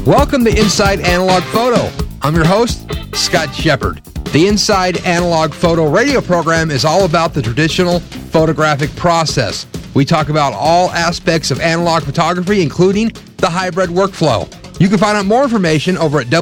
Welcome to Inside Analog Photo. I'm your host, Scott Shepard. The Inside Analog Photo radio program is all about the traditional photographic process. We talk about all aspects of analog photography, including the hybrid workflow. You can find out more information over at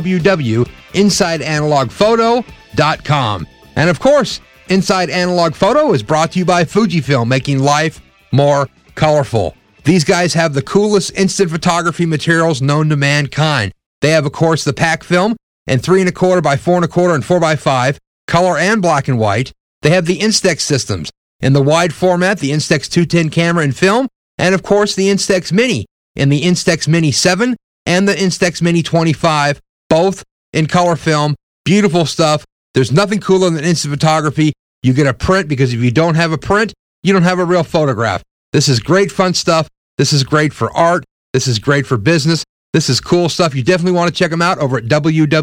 www.insideanalogphoto.com. And of course, Inside Analog Photo is brought to you by Fujifilm, making life more colorful. These guys have the coolest instant photography materials known to mankind. They have, of course, the pack film and 3¼ by 4¼ and 4x5, color and black and white. They have the Instax systems in the wide format, the Instax 210 camera and film, and of course the Instax Mini in the Instax Mini 7 and the Instax Mini 25, both in color film. Beautiful stuff. There's nothing cooler than instant photography. You get a print, because if you don't have a print, you don't have a real photograph. This is great fun stuff. This is great for art. This is great for business. This is cool stuff. You definitely want to check them out over at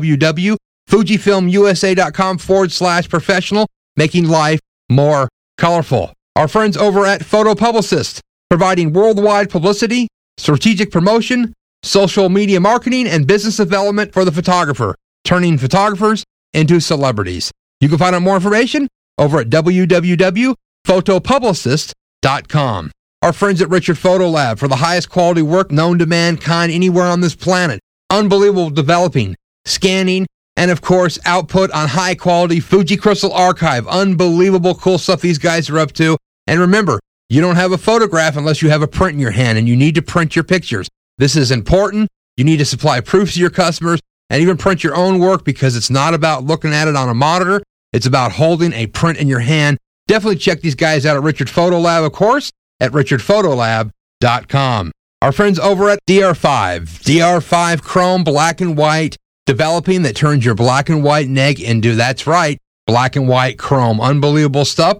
www.fujifilmusa.com/professional, making life more colorful. Our friends over at Photo Publicist, providing worldwide publicity, strategic promotion, social media marketing, and business development for the photographer, turning photographers into celebrities. You can find out more information over at www.photopublicist.com. Our friends at Richard Photo Lab, for the highest quality work known to mankind anywhere on this planet. Unbelievable developing, scanning, and of course, output on high quality Fuji Crystal Archive. Unbelievable cool stuff these guys are up to. And remember, you don't have a photograph unless you have a print in your hand, and you need to print your pictures. This is important. You need to supply proofs to your customers and even print your own work, because it's not about looking at it on a monitor. It's about holding a print in your hand. Definitely check these guys out at Richard Photo Lab, of course, at richardphotolab.com. Our friends over at DR5 Chrome Black and White, developing that turns your black and white neg into, that's right, black and white chrome. Unbelievable stuff.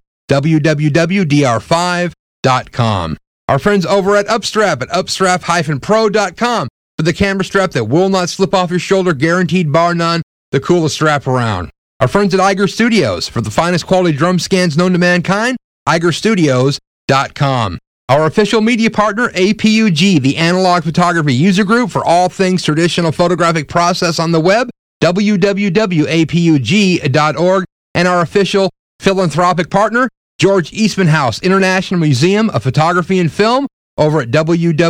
www.dr5.com. Our friends over at Upstrap upstrap-pro.com for the camera strap that will not slip off your shoulder, guaranteed bar none, the coolest strap around. Our friends at Eiger Studios, for the finest quality drum scans known to mankind, eigerstudios.com. Our official media partner, APUG, the Analog Photography User Group, for all things traditional photographic process on the web, www.apug.org. And our official philanthropic partner, George Eastman House International Museum of Photography and Film, over at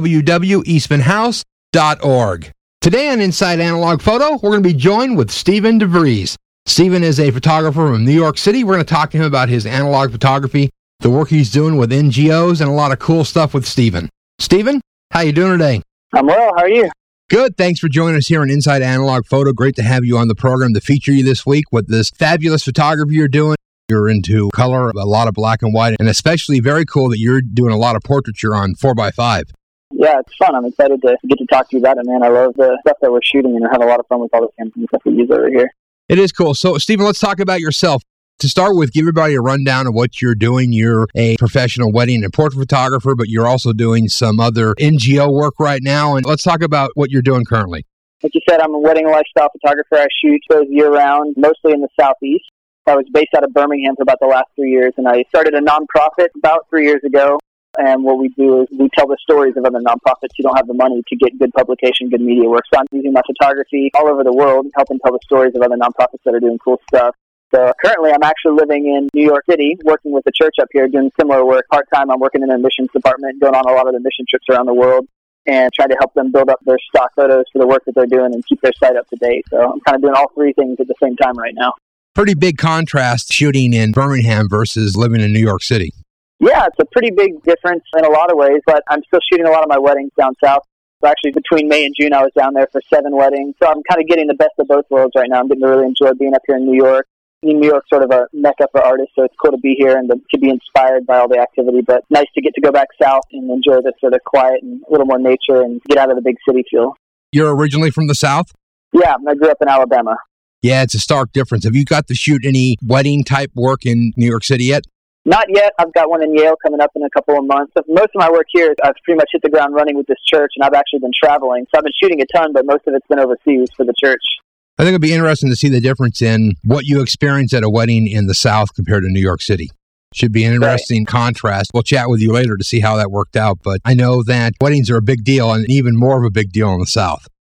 www.eastmanhouse.org. Today on Inside Analog Photo, we're going to be joined with Stephen DeVries. Stephen is a photographer from New York City. We're going to talk to him about his analog photography, the work he's doing with NGOs, and a lot of cool stuff with Stephen. Stephen, how you doing today? I'm well. How are you? Good. Thanks for joining us here on Inside Analog Photo. Great to have you on the program to feature you this week with this fabulous photography you're doing. You're into color, a lot of black and white, and especially very cool that you're doing a lot of portraiture on 4x5. Yeah, it's fun. I'm excited to get to talk to you about it, man. I love the stuff that we're shooting, and I have a lot of fun with all the cameras and stuff we use over here. It is cool. So, Stephen, let's talk about yourself. To start with, give everybody a rundown of what you're doing. You're a professional wedding and portrait photographer, but you're also doing some other NGO work right now. And let's talk about what you're doing currently. Like you said, I'm a wedding lifestyle photographer. I shoot shows year-round, mostly in the Southeast. I was based out of Birmingham for about the last 3 years, and I started a nonprofit about 3 years ago. And what we do is we tell the stories of other nonprofits who don't have the money to get good publication, good media work. So I'm using my photography all over the world, helping tell the stories of other nonprofits that are doing cool stuff. So currently I'm actually living in New York City, working with the church up here, doing similar work. Part-time, I'm working in the missions department, going on a lot of the mission trips around the world, and trying to help them build up their stock photos for the work that they're doing and keep their site up to date. So I'm kind of doing all three things at the same time right now. Pretty big contrast shooting in Birmingham versus living in New York City. Yeah, it's a pretty big difference in a lot of ways, but I'm still shooting a lot of my weddings down south. So actually, between May and June, I was down there for 7 weddings. So I'm kind of getting the best of both worlds right now. I'm getting to really enjoy being up here in New York. New York's sort of a mecca for artists, so it's cool to be here and to be inspired by all the activity, but nice to get to go back south and enjoy this sort of quiet and a little more nature and get out of the big city feel. You're originally from the South? Yeah, I grew up in Alabama. Yeah, it's a stark difference. Have you got to shoot any wedding-type work in New York City yet? Not yet. I've got one in Yale coming up in a couple of months. Most of my work here, I've pretty much hit the ground running with this church, and I've actually been traveling. So I've been shooting a ton, but most of it's been overseas for the church. I think it'd be interesting to see the difference in what you experience at a wedding in the South compared to New York City. Should be an interesting contrast. We'll chat with you later to see how that worked out, but I know that weddings are a big deal and even more of a big deal in the South.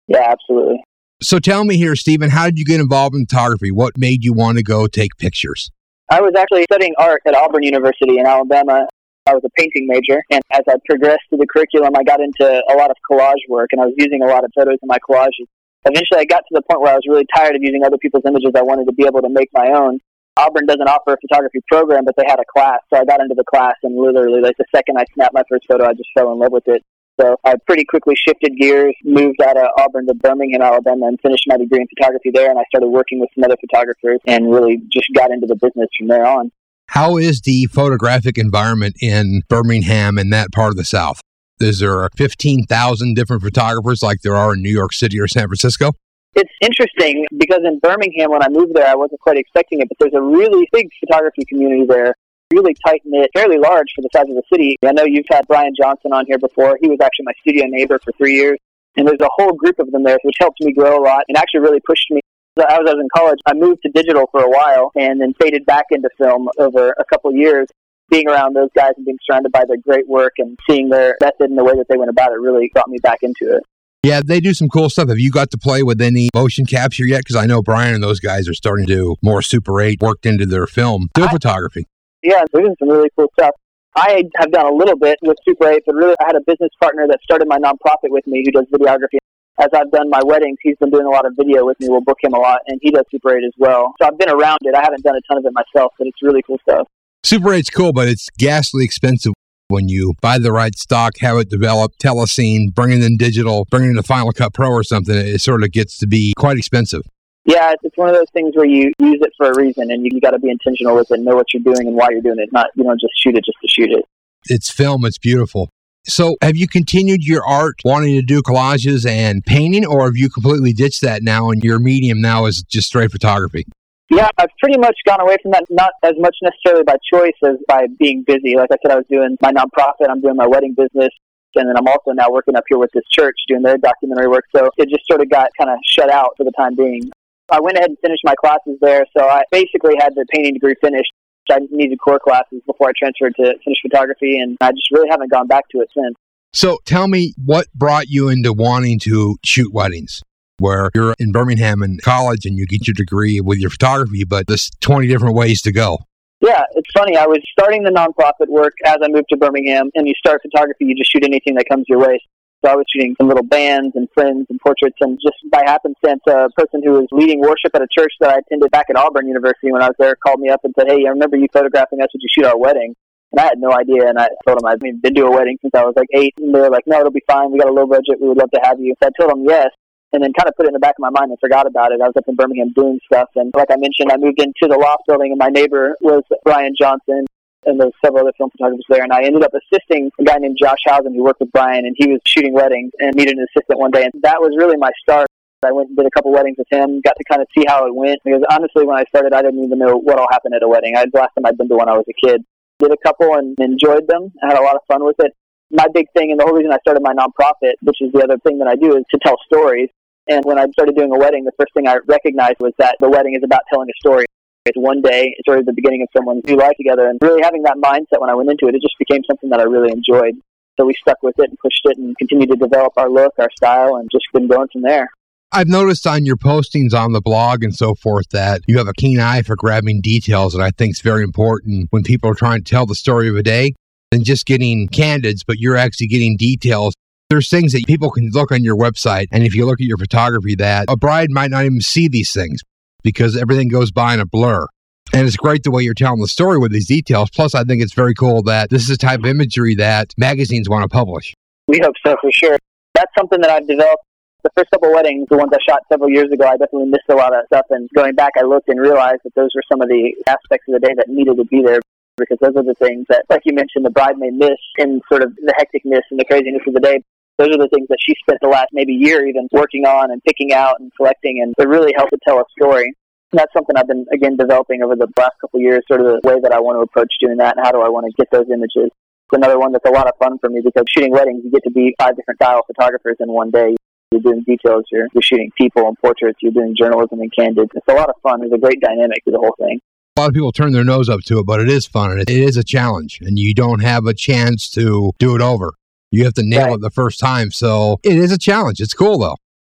Yeah, absolutely. So tell me here, Stephen, how did you get involved in photography? What made you want to go take pictures? I was actually studying art at Auburn University in Alabama. I was a painting major, and as I progressed through the curriculum, I got into a lot of collage work, and I was using a lot of photos in my collages. Eventually, I got to the point where I was really tired of using other people's images. I wanted to be able to make my own. Auburn doesn't offer a photography program, but they had a class, so I got into the class, and literally, like the second I snapped my first photo, I just fell in love with it. So I pretty quickly shifted gears, moved out of Auburn to Birmingham, Alabama, and finished my degree in photography there, and I started working with some other photographers and really just got into the business from there on. How is the photographic environment in Birmingham and that part of the South? Is there 15,000 different photographers like there are in New York City or San Francisco? It's interesting because in Birmingham, when I moved there, I wasn't quite expecting it, but there's a really big photography community there, really tight-knit, fairly large for the size of the city. I know you've had Brian Johnson on here before. He was actually my studio neighbor for 3 years, and there's a whole group of them there, which helped me grow a lot and actually really pushed me. As I was in college, I moved to digital for a while and then faded back into film over a couple of years. Being around those guys and being surrounded by their great work and seeing their method and the way that they went about it really got me back into it. Yeah, they do some cool stuff. Have you got to play with any motion capture yet? Because I know Brian and those guys are starting to do more Super 8 worked into their film, still photography. Yeah, they're doing some really cool stuff. I have done a little bit with Super 8, but really I had a business partner that started my nonprofit with me who does videography. As I've done my weddings, he's been doing a lot of video with me. We'll book him a lot, and he does Super 8 as well. So I've been around it. I haven't done a ton of it myself, but it's really cool stuff. Super 8's cool, but it's ghastly expensive when you buy the right stock, have it developed, telescene, bring it in digital, bring it into Final Cut Pro or something. It sort of gets to be quite expensive. Yeah, it's one of those things where you use it for a reason, and you got to be intentional with it and know what you're doing and why you're doing it. Not, just shoot it just to shoot it. It's film. It's beautiful. So have you continued your art, wanting to do collages and painting, or have you completely ditched that now and your medium now is just straight photography? Yeah, I've pretty much gone away from that, not as much necessarily by choice as by being busy. Like I said, I was doing my nonprofit, I'm doing my wedding business, and then I'm also now working up here with this church doing their documentary work. So it just sort of got kind of shut out for the time being. I went ahead and finished my classes there, so I basically had the painting degree finished. I needed core classes before I transferred to finish photography, and I just really haven't gone back to it since. So tell me, what brought you into wanting to shoot weddings? Where you're in Birmingham in college and you get your degree with your photography, but there's 20 different ways to go. Yeah, it's funny. I was starting the nonprofit work as I moved to Birmingham, and you start photography, you just shoot anything that comes your way. So I was shooting some little bands and friends and portraits, and just by happenstance, a person who was leading worship at a church that I attended back at Auburn University when I was there called me up and said, "Hey, I remember you photographing us. Would you shoot our wedding?" And I had no idea, and I told them I'd been to a wedding since I was like 8, and they were like, "No, it'll be fine. We got a low budget. We would love to have you." So I told them yes. And then kind of put it in the back of my mind and forgot about it. I was up in Birmingham doing stuff. And like I mentioned, I moved into the loft building, and my neighbor was Brian Johnson, and there's several other film photographers there. And I ended up assisting a guy named Josh Housen who worked with Brian, and he was shooting weddings and needed an assistant one day. And that was really my start. I went and did a couple weddings with him, got to kind of see how it went. Because honestly, when I started, I didn't even know what all happened at a wedding. The last time I'd been to one, I was a kid. Did a couple and enjoyed them. I had a lot of fun with it. My big thing, and the whole reason I started my nonprofit, which is the other thing that I do, is to tell stories. And when I started doing a wedding, the first thing I recognized was that the wedding is about telling a story. It's one day, it's sort of the beginning of someone's new life together. And really having that mindset when I went into it, it just became something that I really enjoyed. So we stuck with it and pushed it and continued to develop our look, our style, and just been going from there. I've noticed on your postings on the blog and so forth that you have a keen eye for grabbing details that I think is very important when people are trying to tell the story of a day than just getting candids, but you're actually getting details. There's things that people can look on your website, and if you look at your photography, that a bride might not even see these things because everything goes by in a blur. And it's great the way you're telling the story with these details. Plus, I think it's very cool that this is the type of imagery that magazines want to publish. We hope so, for sure. That's something that I've developed. The first couple weddings, the ones I shot several years ago, I definitely missed a lot of stuff. And going back, I looked and realized that those were some of the aspects of the day that needed to be there, because those are the things that, like you mentioned, the bride may miss in sort of the hecticness and the craziness of the day. Those are the things that she spent the last maybe year even working on and picking out and selecting, and it really helped to tell a story. And that's something I've been, again, developing over the last couple of years, sort of the way that I want to approach doing that and how do I want to get those images. It's another one that's a lot of fun for me because shooting weddings, you get to be 5 different style photographers in one day. You're doing details, you're shooting people and portraits, you're doing journalism and candid. It's a lot of fun. There's a great dynamic to the whole thing. A lot of people turn their nose up to it, but it is fun and it is a challenge, and you don't have a chance to do it over. You have to nail it the first time. So it is a challenge. It's cool, though.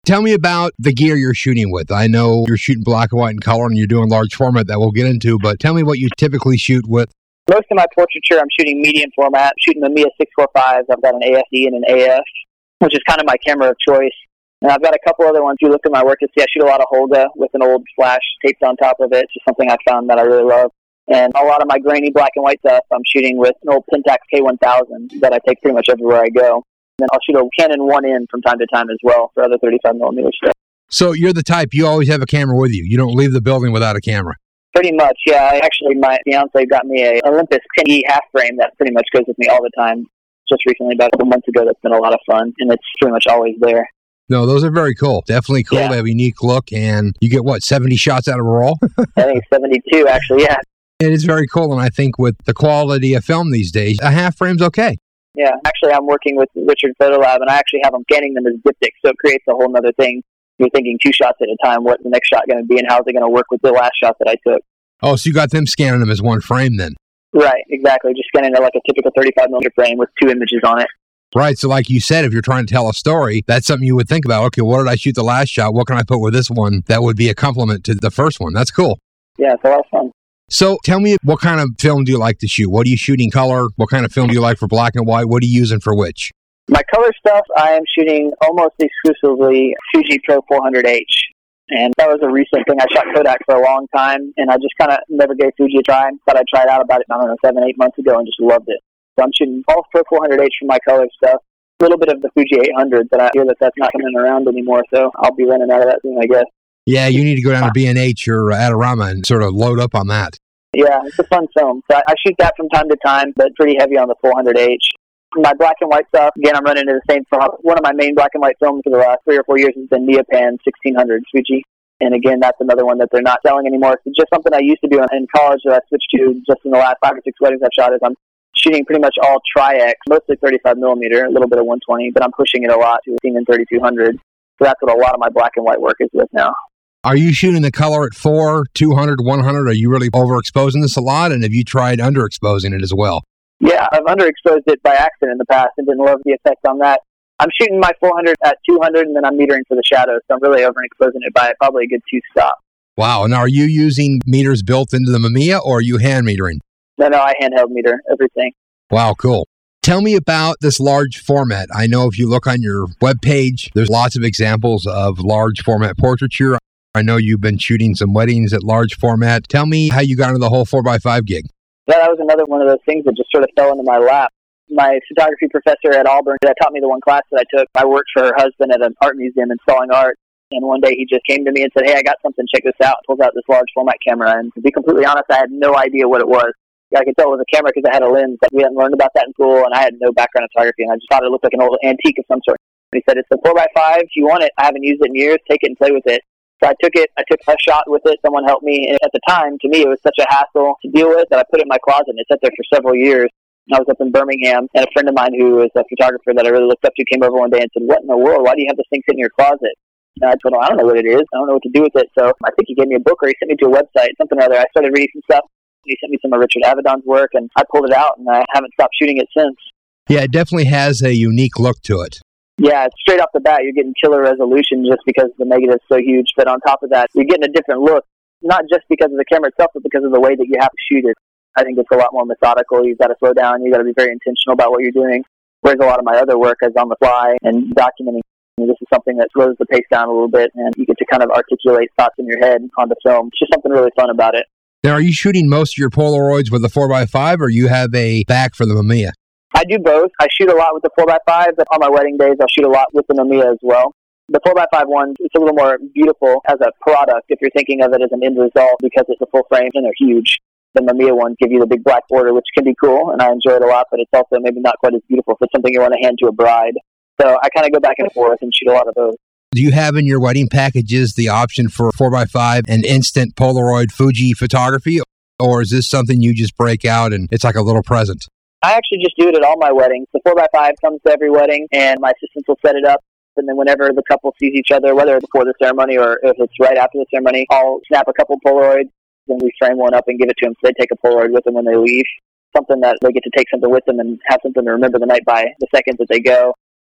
Tell me about the gear you're shooting with. I know you're shooting black and white and color and you're doing large format that we'll get into, but tell me what you typically shoot with. Most of my portraiture, I'm shooting medium format. I'm shooting the Mamiya 645s. I've got an AFD and an AF, which is kind of my camera of choice. And I've got a couple other ones. If you look at my work, you see I shoot a lot of Holga with an old flash taped on top of it. It's just something I found that I really love. And a lot of my grainy black and white stuff, I'm shooting with an old Pentax K1000 that I take pretty much everywhere I go. And then I'll shoot a Canon 1N from time to time as well for other 35mm stuff. So you're the type, you always have a camera with you. You don't leave the building without a camera. Pretty much, yeah. Actually, my fiance got me a Olympus 10E half frame that pretty much goes with me all the time. Just recently, about a couple months ago, that's been a lot of fun, and it's pretty much always there. No, those are very cool. Definitely cool. Yeah. They have a unique look, and you get, 70 shots out of a roll? I think 72, actually, yeah. It is very cool, and I think with the quality of film these days, a half frame's okay. Yeah, actually, I'm working with Richard Photolab, and I actually have them scanning them as diptychs, so it creates a whole other thing. You're thinking 2 shots at a time, what's the next shot going to be, and how's it going to work with the last shot that I took. Oh, so you got them scanning them as one frame then? Right, exactly. Just scanning it like a typical 35mm frame with 2 images on it. Right, so like you said, if you're trying to tell a story, that's something you would think about. Okay, what did I shoot the last shot? What can I put with this one that would be a complement to the first one? That's cool. Yeah, it's a lot of fun. So tell me, what kind of film do you like to shoot? What do you shoot in color? What kind of film do you like for black and white? What are you using for which? My color stuff, I am shooting almost exclusively Fuji Pro 400H. And that was a recent thing. I shot Kodak for a long time, and I just kind of never gave Fuji a try. Thought I'd try it out about, 7, 8 months ago and just loved it. So I'm shooting all Pro 400H for my color stuff. A little bit of the Fuji 800, but I hear that that's not coming around anymore, so I'll be running out of that soon, I guess. Yeah, you need to go down to B&H or Adorama and sort of load up on that. Yeah, it's a fun film. So I shoot that from time to time, but pretty heavy on the 400H. My black and white stuff, again, I'm running into the same film. One of my main black and white films for the last 3 or 4 years has been Neopan 1600 Fuji. And again, that's another one that they're not selling anymore. It's just something I used to do in college that I switched to just in the last 5 or 6 weddings I've shot. Is I'm shooting pretty much all Tri-X, mostly 35mm, a little bit of 120, but I'm pushing it a lot to 18 and 3200. So that's what a lot of my black and white work is with now. Are you shooting the color at 4, 200, 100? Are you really overexposing this a lot? And have you tried underexposing it as well? Yeah, I've underexposed it by accident in the past and didn't love the effect on that. I'm shooting my 400 at 200, and then I'm metering for the shadows, so I'm really overexposing it by probably a good 2 stops. Wow. And are you using meters built into the Mamiya, or are you hand metering? No, I handheld meter everything. Wow, cool. Tell me about this large format. I know if you look on your webpage, there's lots of examples of large format portraiture. I know you've been shooting some weddings at large format. Tell me how you got into the whole 4x5 gig. Yeah, that was another one of those things that just sort of fell into my lap. My photography professor at Auburn that taught me the one class that I took. I worked for her husband at an art museum installing art. And one day he just came to me and said, "Hey, I got something. Check this out." Pulls out this large format camera. And to be completely honest, I had no idea what it was. I could tell it was a camera because it had a lens. But we hadn't learned about that in school, and I had no background in photography. And I just thought it looked like an old antique of some sort. And he said, "It's a 4x5. If you want it, I haven't used it in years. Take it and play with it." So I took it. I took a shot with it. Someone helped me. And at the time, to me, it was such a hassle to deal with that I put it in my closet. And it sat there for several years. I was up in Birmingham, and a friend of mine who was a photographer that I really looked up to came over one day and said, "What in the world? Why do you have this thing sitting in your closet?" And I told him, "I don't know what it is. I don't know what to do with it." So I think he gave me a book, or he sent me to a website, something or other. I started reading some stuff. He sent me some of Richard Avedon's work, and I pulled it out, and I haven't stopped shooting it since. Yeah, it definitely has a unique look to it. Yeah, straight off the bat, you're getting killer resolution just because the negative's so huge. But on top of that, you're getting a different look, not just because of the camera itself, but because of the way that you have to shoot it. I think it's a lot more methodical. You've got to slow down. You've got to be very intentional about what you're doing. Whereas a lot of my other work is on the fly and documenting. This is something that slows the pace down a little bit, and you get to kind of articulate thoughts in your head on the film. It's just something really fun about it. Now, are you shooting most of your Polaroids with the 4x5, or you have a back for the Mamiya? I do both. I shoot a lot with the 4x5, but on my wedding days, I'll shoot a lot with the Mamiya as well. The 4x5 one, it's a little more beautiful as a product if you're thinking of it as an end result because it's a full frame and they're huge. The Mamiya ones give you the big black border, which can be cool, and I enjoy it a lot, but it's also maybe not quite as beautiful if it's something you want to hand to a bride. So I kind of go back and forth and shoot a lot of those. Do you have in your wedding packages the option for 4x5 and instant Polaroid Fuji photography, or is this something you just break out and it's like a little present? I actually just do it at all my weddings. The 4x5 comes to every wedding, and my assistants will set it up. And then whenever the couple sees each other, whether it's before the ceremony or if it's right after the ceremony, I'll snap a couple Polaroids, and we frame one up and give it to them so they take a Polaroid with them when they leave. Something that they get to take something with them and have something to remember the night by the second that they go.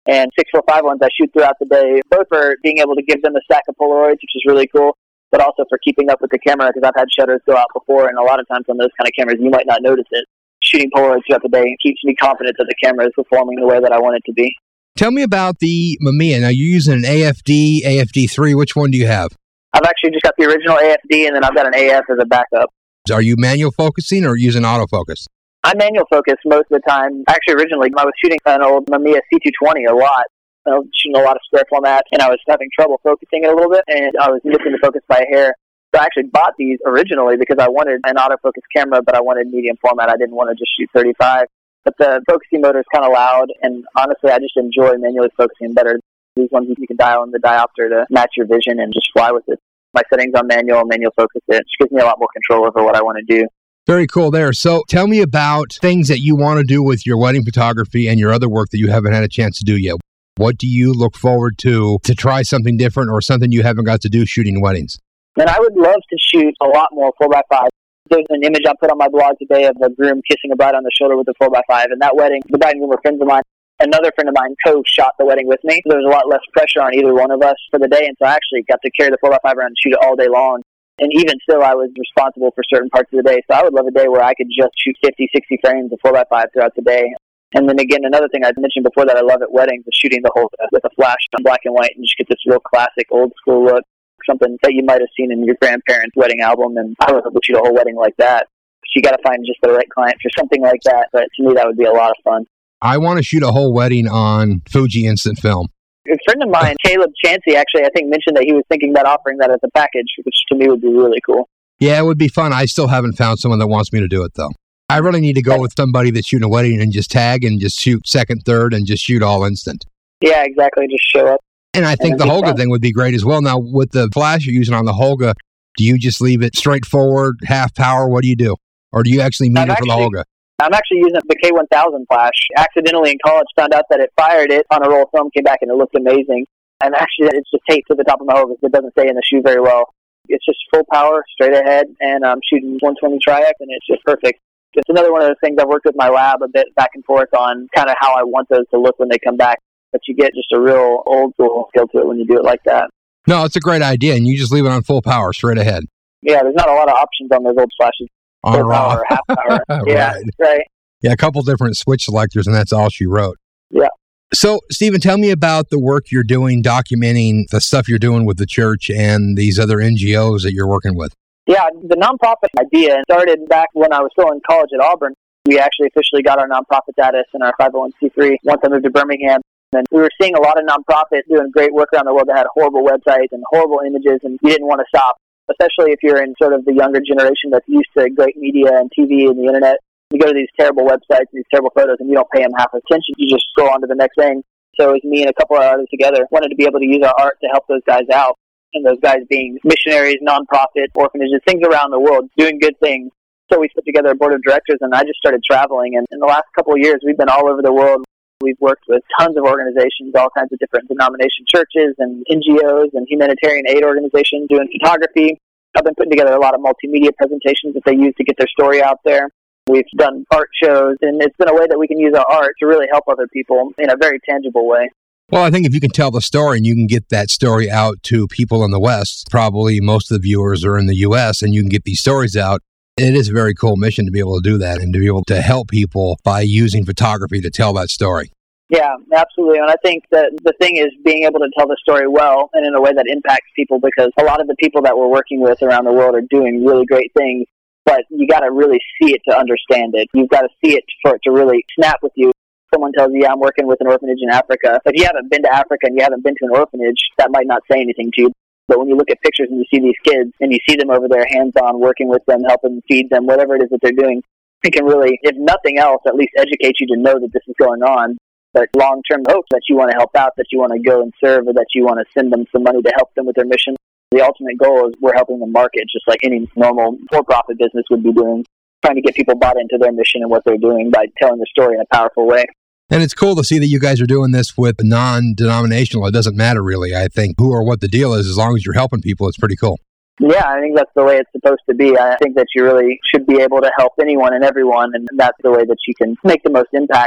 and 645 ones I shoot throughout the day, both for being able to give them a stack of Polaroids, which is really cool, but also for keeping up with the camera, because I've had shutters go out before, and a lot of times on those kind of cameras, you might not notice it. Shooting Polaroids throughout the day keeps me confident that the camera is performing the way that I want it to be. Tell me about the Mamiya. Now, you're using an AFD, AFD3. Which one do you have? I've actually just got the original AFD, and then I've got an AF as a backup. Are you manual focusing or using autofocus? I'm manual focused most of the time. Actually, originally, I was shooting an old Mamiya C220 a lot. I was shooting a lot of square format, and I was having trouble focusing it a little bit, and I was missing the focus by a hair. So I actually bought these originally because I wanted an autofocus camera, but I wanted medium format. I didn't want to just shoot 35. But the focusing motor is kind of loud, and honestly, I just enjoy manually focusing better. These ones you can dial in the diopter to match your vision and just fly with it. My settings on manual focus it. It just gives me a lot more control over what I want to do. Very cool there. So tell me about things that you want to do with your wedding photography and your other work that you haven't had a chance to do yet. What do you look forward to try something different or something you haven't got to do shooting weddings? And I would love to shoot a lot more 4x5. There's an image I put on my blog today of a groom kissing a bride on the shoulder with a 4x5. And that wedding, the bride and groom were friends of mine. Another friend of mine co-shot the wedding with me. So there was a lot less pressure on either one of us for the day. And so I actually got to carry the 4x5 around and shoot it all day long. And even still, I was responsible for certain parts of the day. So I would love a day where I could just shoot 50, 60 frames of 4x5 throughout the day. And then again, another thing I mentioned before that I love at weddings is shooting the whole with a flash on black and white and just get this real classic old school look. Something that you might have seen in your grandparents' wedding album. And I would love to shoot a whole wedding like that. You got to find just the right client for something like that. But to me, that would be a lot of fun. I want to shoot a whole wedding on Fuji Instant Film. A friend of mine, Caleb Chansey, actually, I think mentioned that he was thinking about offering that as a package, which to me would be really cool. Yeah, it would be fun. I still haven't found someone that wants me to do it, though. I really need to go with somebody that's shooting a wedding and just tag and just shoot second, third, and just shoot all instant. Yeah, exactly. Just show up. And I think the Holga thing would be great as well. Now, with the flash you're using on the Holga, do you just leave it straightforward, half power? What do you do? Or do you actually meter for the Holga? I'm actually using the K1000 flash. Accidentally in college found out that it fired it on a roll of film, came back and it looked amazing. And actually it's just taped to the top of my Holga. It doesn't stay in the shoe very well. It's just full power, straight ahead, and I'm shooting 120 Triac, and it's just perfect. It's another one of those things I've worked with my lab a bit back and forth on kind of how I want those to look when they come back. But you get just a real old school feel to it when you do it like that. No, it's a great idea, and you just leave it on full power, straight ahead. Yeah, there's not a lot of options on those old flashes. On full power, half power. Yeah, right. Yeah, a couple different switch selectors, and that's all she wrote. Yeah. So, Stephen, tell me about the work you're doing, documenting the stuff you're doing with the church and these other NGOs that you're working with. Yeah, the nonprofit idea started back when I was still in college at Auburn. We actually officially got our nonprofit status and our 501c3 once I moved to Birmingham. And we were seeing a lot of nonprofits doing great work around the world that had horrible websites and horrible images, and you didn't want to stop, especially if you're in sort of the younger generation that's used to great media and TV and the internet. You go to these terrible websites, these terrible photos, and you don't pay them half attention. You just scroll on to the next thing. So it was me and a couple of others together wanted to be able to use our art to help those guys out. And those guys being missionaries, nonprofits, orphanages, things around the world, doing good things. So we put together a board of directors, and I just started traveling. And in the last couple of years, we've been all over the world. We've worked with tons of organizations, all kinds of different denomination churches and NGOs and humanitarian aid organizations doing photography. I've been putting together a lot of multimedia presentations that they use to get their story out there. We've done art shows, and it's been a way that we can use our art to really help other people in a very tangible way. Well, I think if you can tell the story and you can get that story out to people in the West, probably most of the viewers are in the U.S., and you can get these stories out, it is a very cool mission to be able to do that and to be able to help people by using photography to tell that story. Yeah, absolutely. And I think that the thing is being able to tell the story well and in a way that impacts people, because a lot of the people that we're working with around the world are doing really great things, but you got to really see it to understand it. You've got to see it for it to really snap with you. Someone tells you, yeah, I'm working with an orphanage in Africa. If you haven't been to Africa and you haven't been to an orphanage, that might not say anything to you. But when you look at pictures and you see these kids and you see them over there hands-on, working with them, helping feed them, whatever it is that they're doing, it can really, if nothing else, at least educate you to know that this is going on. But long-term hope that you want to help out, that you want to go and serve, or that you want to send them some money to help them with their mission. The ultimate goal is we're helping them market, just like any normal for-profit business would be doing, trying to get people bought into their mission and what they're doing by telling their story in a powerful way. And it's cool to see that you guys are doing this with non-denominational. It doesn't matter really, I think, who or what the deal is. As long as you're helping people, it's pretty cool. Yeah, I think that's the way it's supposed to be. I think that you really should be able to help anyone and everyone, and that's the way that you can make the most impact.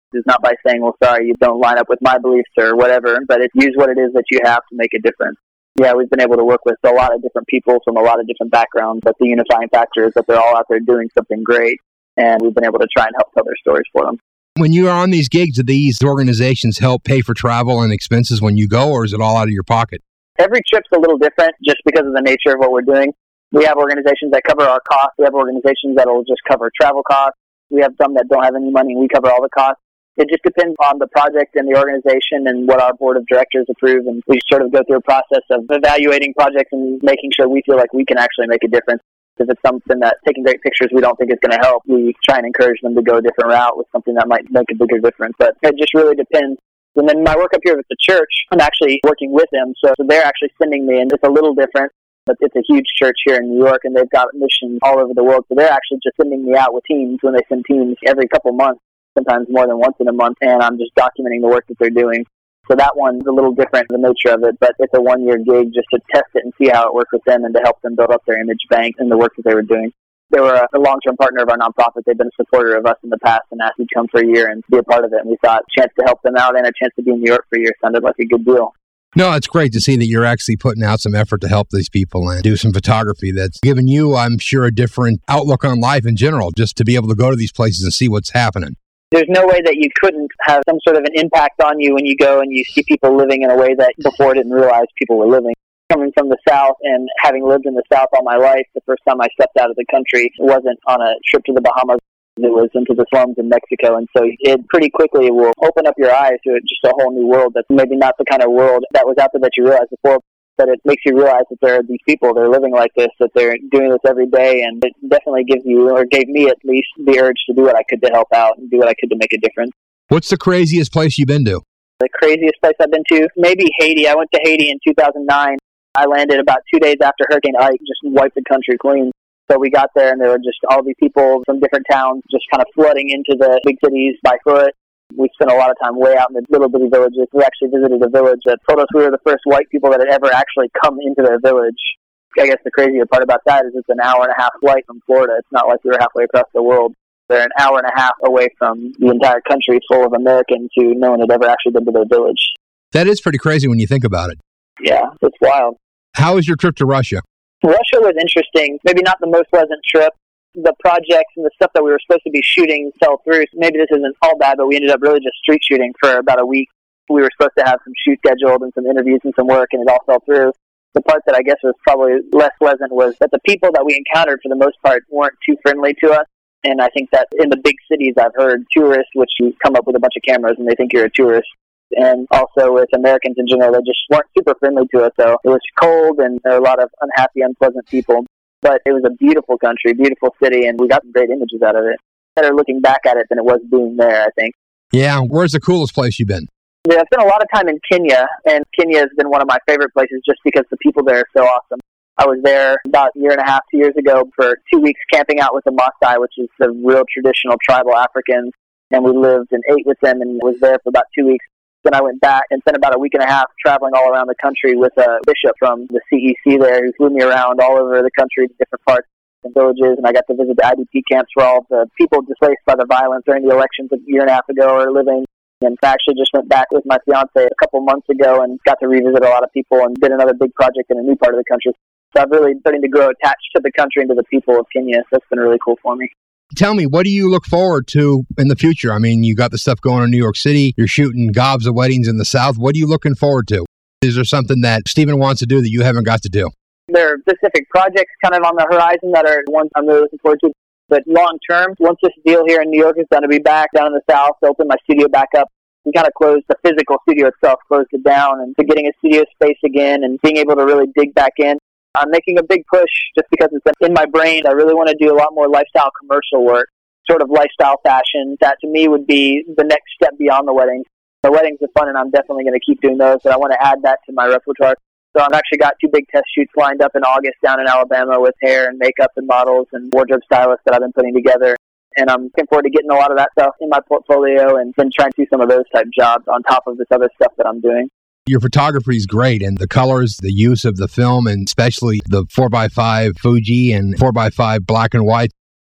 It's not by saying, well, sorry, you don't line up with my beliefs or whatever, but it's use what it is that you have to make a difference. Yeah, we've been able to work with a lot of different people from a lot of different backgrounds, but the unifying factor is that they're all out there doing something great, and we've been able to try and help tell their stories for them. When you're on these gigs, do these organizations help pay for travel and expenses when you go, or is it all out of your pocket? Every trip's a little different just because of the nature of what we're doing. We have organizations that cover our costs. We have organizations that will just cover travel costs. We have some that don't have any money, and we cover all the costs. It just depends on the project and the organization and what our board of directors approve. And we sort of go through a process of evaluating projects and making sure we feel like we can actually make a difference. If it's something that taking great pictures we don't think is going to help, we try and encourage them to go a different route with something that might make a bigger difference. But it just really depends. And then my work up here with the church, I'm actually working with them. So they're actually sending me, and it's a little different. But it's a huge church here in New York, and they've got missions all over the world. So they're actually just sending me out with teams when they send teams every couple months, sometimes more than once in a month, and I'm just documenting the work that they're doing. So that one's a little different, the nature of it, but it's a one-year gig just to test it and see how it works with them and to help them build up their image bank and the work that they were doing. They were a long-term partner of our nonprofit. They've been a supporter of us in the past and asked me to come for a year and be a part of it. And we thought a chance to help them out and a chance to be in New York for a year sounded like a good deal. No, it's great to see that you're actually putting out some effort to help these people and do some photography that's given you, I'm sure, a different outlook on life in general, just to be able to go to these places and see what's happening. There's no way that you couldn't have some sort of an impact on you when you go and you see people living in a way that before I didn't realize people were living. Coming from the South and having lived in the South all my life, the first time I stepped out of the country wasn't on a trip to the Bahamas. It was into the slums in Mexico. And so it pretty quickly will open up your eyes to just a whole new world that's maybe not the kind of world that was out there that you realized before. But it makes you realize that there are these people that are living like this, that they're doing this every day, and it definitely gives you, or gave me at least, the urge to do what I could to help out and do what I could to make a difference. What's the craziest place you've been to? The craziest place I've been to? Maybe Haiti. I went to Haiti in 2009. I landed about 2 days after Hurricane Ike just wiped the country clean. So we got there, and there were just all these people from different towns just kind of flooding into the big cities by foot. We spent a lot of time way out in the little bitty villages. We actually visited a village that told us we were the first white people that had ever actually come into their village. I guess the crazier part about that is it's an hour and a half flight from Florida. It's not like we were halfway across the world. They're an hour and a half away from the entire country full of Americans who no one had ever actually been to their village. That is pretty crazy when you think about it. Yeah, it's wild. How was your trip to Russia? Russia was interesting. Maybe not the most pleasant trip. The projects and the stuff that we were supposed to be shooting fell through. Maybe this isn't all bad, but we ended up really just street shooting for about a week. We were supposed to have some shoots scheduled and some interviews and some work, and it all fell through. The part that I guess was probably less pleasant was that the people that we encountered, for the most part, weren't too friendly to us. And I think that in the big cities, I've heard tourists, which you come up with a bunch of cameras and they think you're a tourist. And also with Americans in general, they just weren't super friendly to us. So it was cold, and there were a lot of unhappy, unpleasant people. But it was a beautiful country, beautiful city, and we got some great images out of it. Better looking back at it than it was being there, I think. Yeah, where's the coolest place you've been? Yeah, I've spent a lot of time in Kenya, and Kenya has been one of my favorite places just because the people there are so awesome. I was there about a year and a half, 2 years ago for 2 weeks camping out with the Maasai, which is the real traditional tribal Africans, and we lived and ate with them and was there for about 2 weeks. Then I went back and spent about a week and a half traveling all around the country with a bishop from the CEC there who flew me around all over the country to different parts and villages, and I got to visit the IDP camps where all the people displaced by the violence during the elections a year and a half ago are living. And I actually just went back with my fiance a couple months ago and got to revisit a lot of people and did another big project in a new part of the country. So I'm really starting to grow attached to the country and to the people of Kenya. So that's been really cool for me. Tell me, what do you look forward to in the future? I mean, you got the stuff going in New York City. You're shooting gobs of weddings in the South. What are you looking forward to? Is there something that Stephen wants to do that you haven't got to do? There are specific projects kind of on the horizon that are ones I'm really looking forward to. But long term, once this deal here in New York is done, to be back down in the South, to open my studio back up. We kind of closed the physical studio itself, closed it down, and to getting a studio space again and being able to really dig back in. I'm making a big push just because it's in my brain. I really want to do a lot more lifestyle commercial work, sort of lifestyle fashion. That to me would be the next step beyond the weddings. The weddings are fun, and I'm definitely going to keep doing those, but I want to add that to my repertoire. So I've actually got 2 big test shoots lined up in August down in Alabama with hair and makeup and models and wardrobe stylists that I've been putting together. And I'm looking forward to getting a lot of that stuff in my portfolio and then trying to do some of those type jobs on top of this other stuff that I'm doing. Your photography is great, and the colors, the use of the film, and especially the 4x5 Fuji and 4x5 black and white.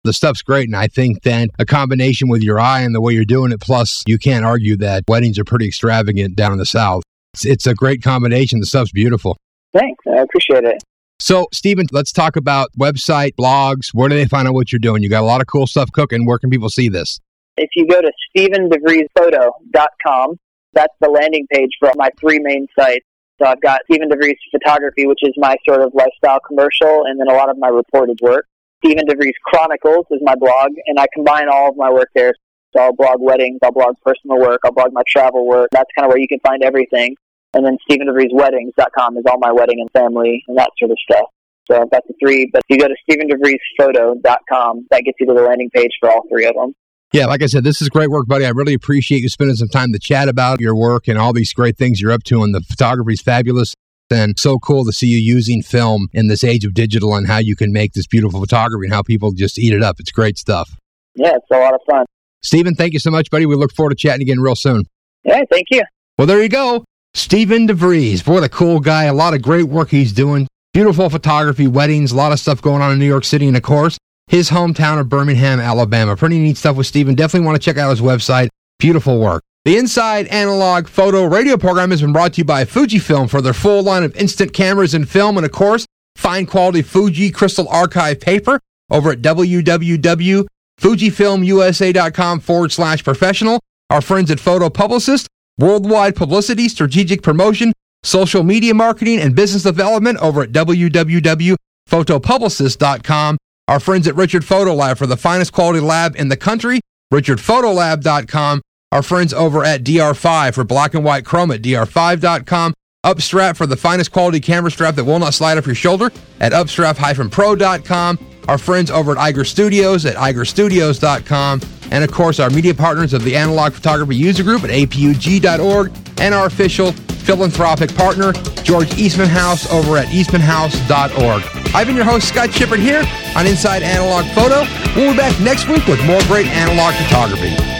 The stuff's great, and I think that a combination with your eye and the way you're doing it, plus you can't argue that weddings are pretty extravagant down in the South. It's a great combination. The stuff's beautiful. Thanks. I appreciate it. So, Stephen, let's talk about website, blogs. Where do they find out what you're doing? You got a lot of cool stuff cooking. Where can people see this? If you go to StephenDeVriesphoto.com, that's the landing page for my three main sites. So I've got Stephen DeVries Photography, which is my sort of lifestyle commercial, and then a lot of my reported work. Stephen DeVries Chronicles is my blog, and I combine all of my work there. So I'll blog weddings, I'll blog personal work, I'll blog my travel work. That's kind of where you can find everything. And then StephenDeVriesWeddings.com is all my wedding and family and that sort of stuff. So I've got the three, but if you go to StephenDeVriesphoto.com, that gets you to the landing page for all three of them. Yeah, like I said, this is great work, buddy. I really appreciate you spending some time to chat about your work and all these great things you're up to, and the photography is fabulous. And so cool to see you using film in this age of digital and how you can make this beautiful photography and how people just eat it up. It's great stuff. Yeah, it's a lot of fun. Stephen, thank you so much, buddy. We look forward to chatting again real soon. Yeah, thank you. Well, there you go. Stephen DeVries. Boy, the cool guy. A lot of great work he's doing. Beautiful photography, weddings, a lot of stuff going on in New York City, and of course, his hometown of Birmingham, Alabama. Pretty neat stuff with Stephen. Definitely want to check out his website. Beautiful work. The Inside Analog Photo radio program has been brought to you by Fujifilm for their full line of instant cameras and film, and of course, fine quality Fuji Crystal Archive paper over at www.fujifilmusa.com/professional. Our friends at Photo Publicist, worldwide publicity, strategic promotion, social media marketing, and business development over at www.photopublicist.com. Our friends at Richard Photo Lab for the finest quality lab in the country, richardphotolab.com. Our friends over at DR5 for black and white chrome at dr5.com. Upstrap for the finest quality camera strap that will not slide off your shoulder at upstrap-pro.com. Our friends over at Iger Studios at igerstudios.com. And of course, our media partners of the Analog Photography User Group at apug.org, and our official philanthropic partner, George Eastman House over at eastmanhouse.org. I've been your host, Scott Shippert, here on Inside Analog Photo. We'll be back next week with more great analog photography.